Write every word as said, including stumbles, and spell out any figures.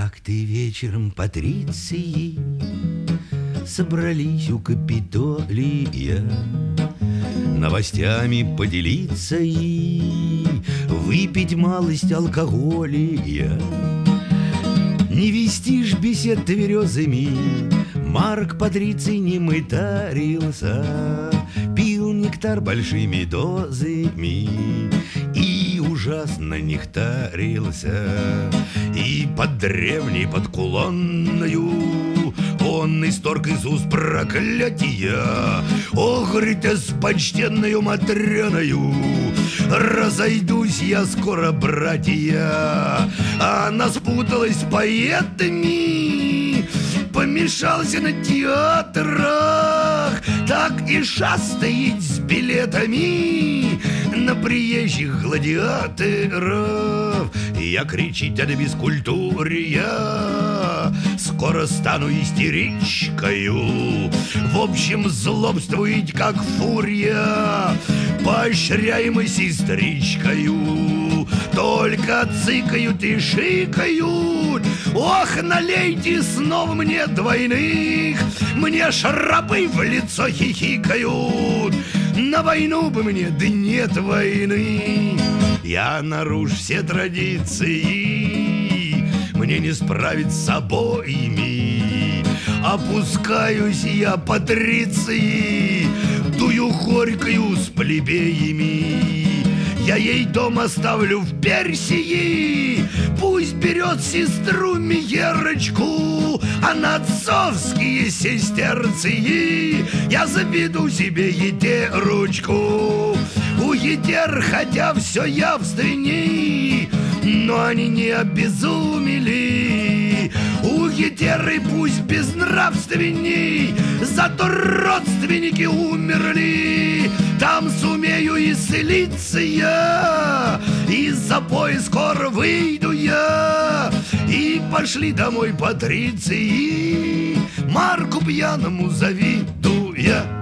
Как-то вечером патриции собрались у Капитолия новостями поделиться и выпить малость алкоголя. Не вести ж бесед тверезыми, Марк Патриций не мытарился, пил нектар большими дозами и ужасно нехтарился. И под древней, под кулонною он исторг из уст проклятия. Ох, говорит, с почтенною матрёною разойдусь я скоро, братья. Она спуталась с поэтами, помешался на театрах, так и шастает с билетами на приезжих гладиаторов. Я кричить это бескультурья, скоро стану истеричкою. В общем, злобствует как фурия, поощряемой сестричкою. Только цыкают и шикают. Ох, налейте снова мне двойных, мне шрабы в лицо хихикают. На войну бы мне, да нет войны. Я нарушу все традиции, мне не справиться с обоими. Опускаюсь я патриции, дую горькою с плебеями. Я ей дом оставлю в Персии, пусть берет сестру Миерочку, а на отцовские сестерции я заведу себе етерочку. У етер, хотя все явственней, но они не обезумели. У етеры пусть безнравственней, зато родственники умерли. Там сумею исцелиться я, из запоя скоро выйду я. И пошли домой патриции, Марку пьяному завидуя.